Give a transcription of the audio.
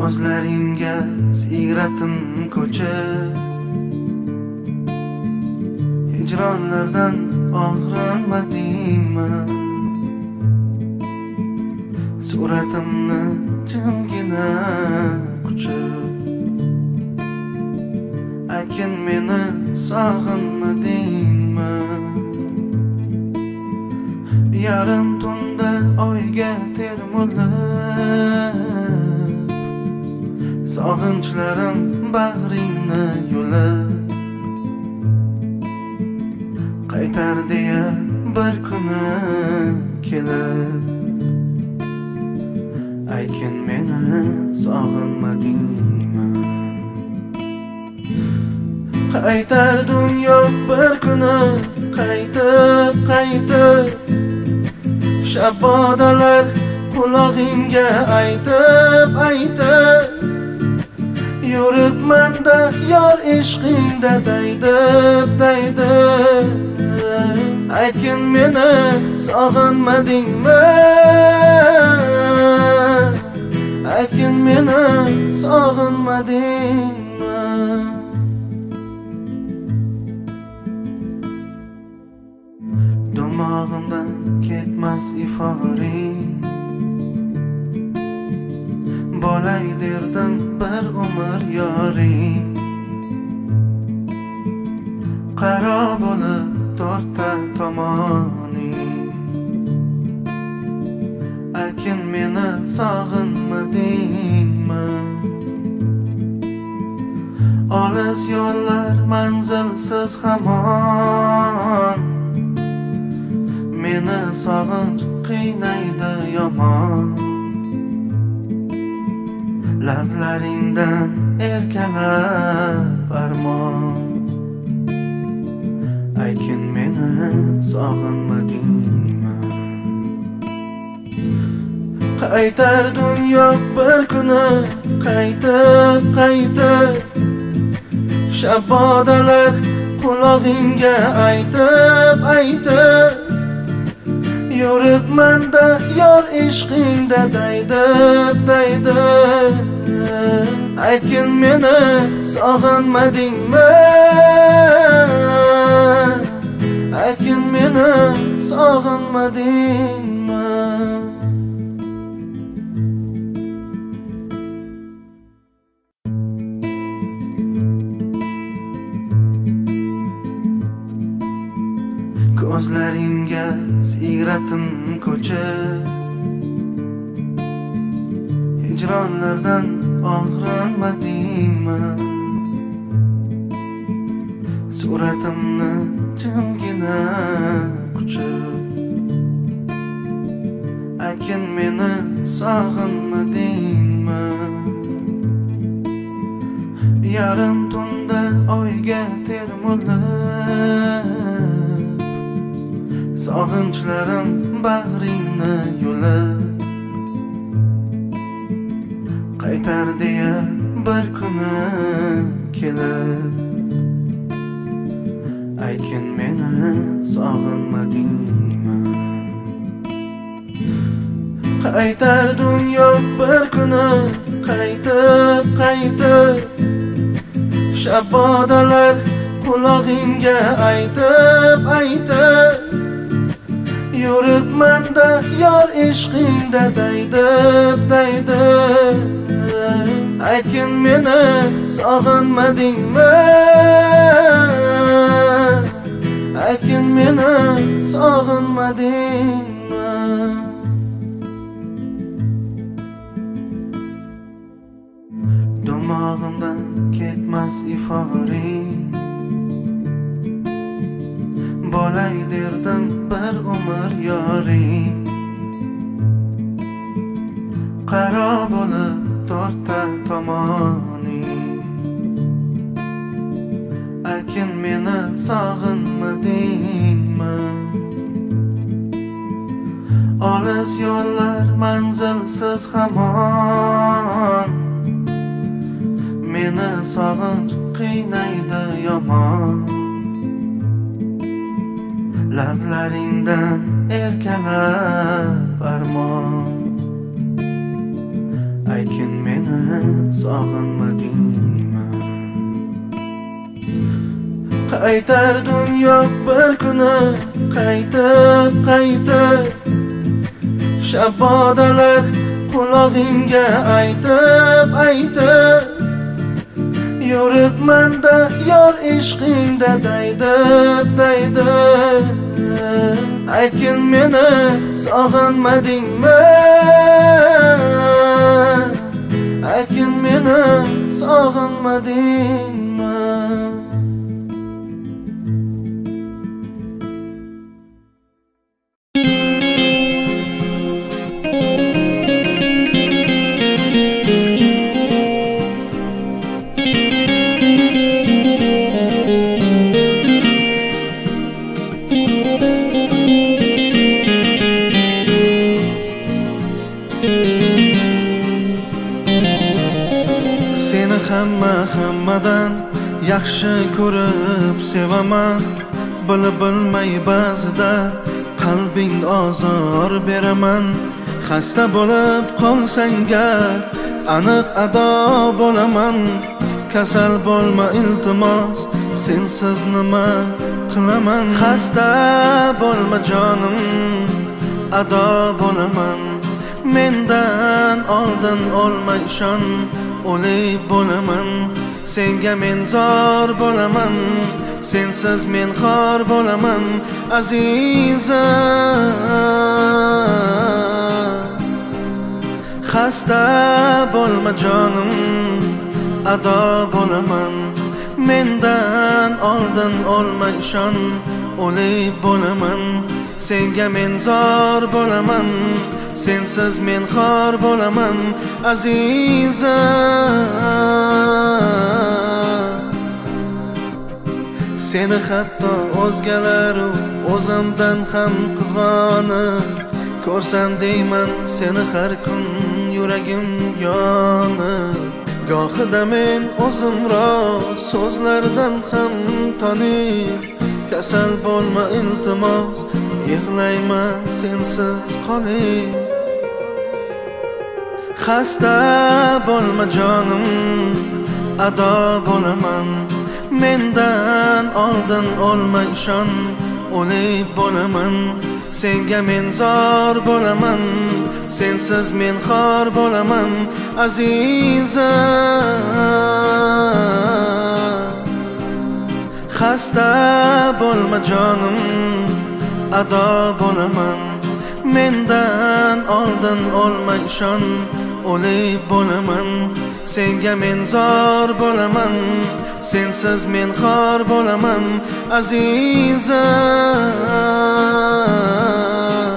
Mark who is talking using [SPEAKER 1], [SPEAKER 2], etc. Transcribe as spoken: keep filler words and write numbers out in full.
[SPEAKER 1] Ko'zlaringga sigratim ko'chib, hijronlardan og'rinmadingmi? Suratimni jimgina quchib, aytgin meni sog'inmadingmi? Yarim tunda oyga termulib, sog'inchlarim bag'ringni yulib, qaytar deya bir kuni kelib, aytgin meni sog'inmadingmi? Qaytar dunyo bir kuni qaytib qaytib, shabodalar qulog'ingga aytib aytib, yuribmanda yor ishqingda daydib daydib, aytgin meni sog'inmadingmi? Aytgin meni sog'inmadingmi? Dimog'imdan ketmas iforing, bo'lay derdim bir umr yoring. Qaro bo'lib to'rtta tomoning, aytgin meni sog'inmadingmi? Olis yo'llar manzilsiz hamon, meni sog'inch qiynaydi yomon. Lablaringdan erkalab armon, aytgin meni sog'inmadingmi? Qaytar dunyo bir kuni qaytib qaytib, shabodalar qulog'ingga aytib aytib, yuribmanda yor ishqingda daydib daydib, aytgin meni sog'inmadingmi? Aytgin meni sog'inmadingmi? Ko'zlaringga sigratim ko'chib, hijronlardan og'rinmadingmi? Suratimni jimgina quchib, aytgin meni sog'inmadingmi? Yarim tunda oyga termulib, sog'inchlarim bag'ringni yulib, qaytar deya bir kuni kelib, aytgin meni sog'inmadingmi? Qaytar dunyo bir kuni qaytib qaytib, shabodalar qulog'ingga aytib aytib, yuribmanda yor ishqingda daydib daydib, aytgin meni sog'inmadingmi? Aytgin meni sog'inmadingmi? Dimog'imdan ketmas iforing, bo'lay derdim bir umr yoring. Qaro bo'lib to'rtta tomoning, aytgin meni sog'inmadingmi? Olis yo'llar manzilsiz hamon, meni sog'inch qiynaydi yomon. Lablaringdan erkalab armon, aytgin meni sog'inmadingmi? Qaytar dunyo bir kuni qaytib qaytib, shabodalar qulog'ingga aytib aytib, yuribman-da yor ishqingda daydib daydib. Aytgin meni sog'inmadingmi? Aytgin meni sog'inmadingmi? Seni hamma hammadan yaxshi ko'rib sevaman. Bilib bilmay ba'zida qalbing ozor beraman. Xasta bo'lib qolsanga aniq ado bo'laman. Kasal bo'lma iltimos, sensiz nima qilaman? Xasta bo'lma jonim, ado bo'laman. Mendan oldin olma ishon, o'lik bo'laman. Senga men zor bo'laman, sensiz men xor bo'laman azizim. Xasta bo'lma jonim, ado bo'laman. Mendan oldin olma ishon, o'lik bo'laman. Senga men zor bo'laman, sensiz men xor bo'laman azizim. Seni hatto o'zgalaru o'zimdan ham qizg'onib ko'rsam deyman, seni har kun yuragim yonib. Gohida men o'zim rost so'zlardan ham tonib, kasal bo'lma iltimos, yig'layman sensiz qolib. Xasta bo'lma jonim, ado bo'laman. Mendan oldin olma ishon, o'lik bo'laman. Senga men zor bo'laman, sensiz men xor bo'laman azizim. Xasta bo'lma jonim, ado bo'laman. Mendan oldin olma ishon, o'lik bo'laman. Senga men zor bo'laman, sensiz men xor bo'laman azizim.